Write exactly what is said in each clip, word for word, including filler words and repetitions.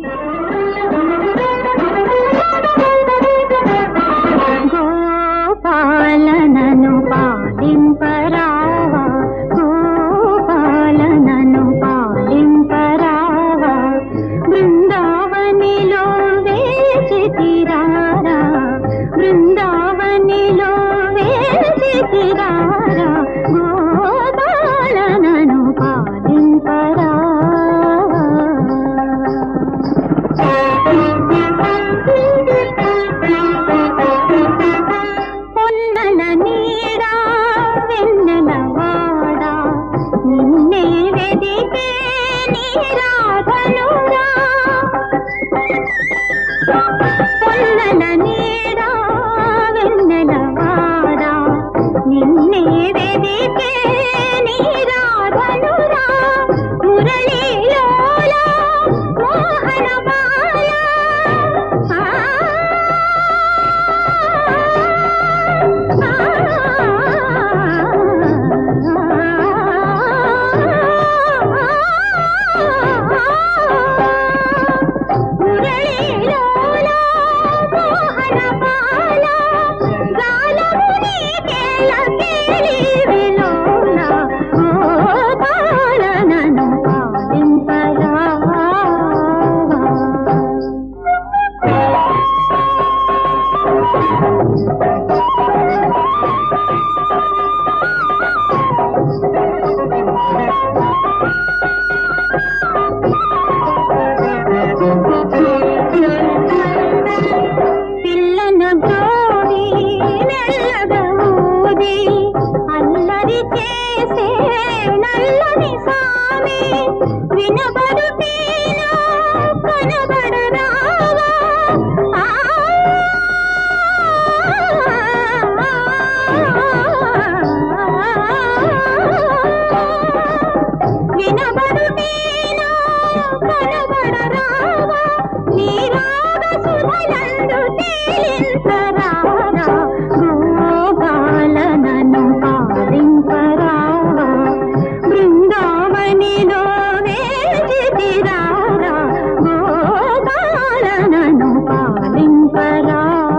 గోపాలనను పాలింపరావా, గోపాలనను పాలింపరావా, బృందావనిలో వేచితిరారా, బృందావనిలో వేచితిరారా, గోపాలనను పాలింపరావా. పొన్నల నీడా వెన్నెల వాడా, నిన్నే వెదికే నీరాధనురా, పొన్నల నీడా వెన్నెల వాడా, నిన్నే వెదికే నీరాధనురా, మురళీలోలా మోహన బాల, మురళీలోలా మోహన బాల, గాలముని కేళ కేళి విలోల, గోపాలనను పాలింపరావా. పిల్లన గోడి మెల్లగా ఊది అల్లరి చేసే నల్లని సామి, వినబడు తీరా కనబడరావా, ఆ వినబడు తీరా కనబడరావా, నీరాగ సుధలందు తేలించరారా, గోపాలనను పాలింపరావా, బృందావనిలో వేచితిరారా, గోపాలనను పాలింపరావా.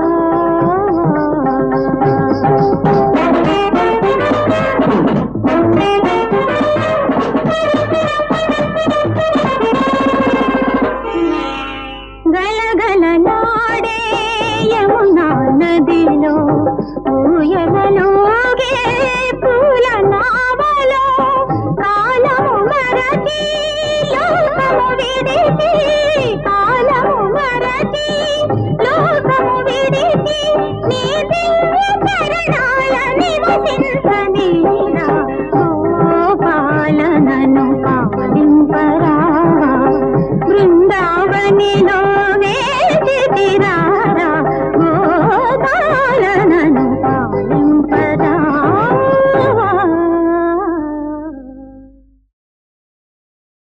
గలగలలాడే యమునా నదిలో ఊయలలోగే పూల నావలో, కాలము మరచి లోకము విడిచి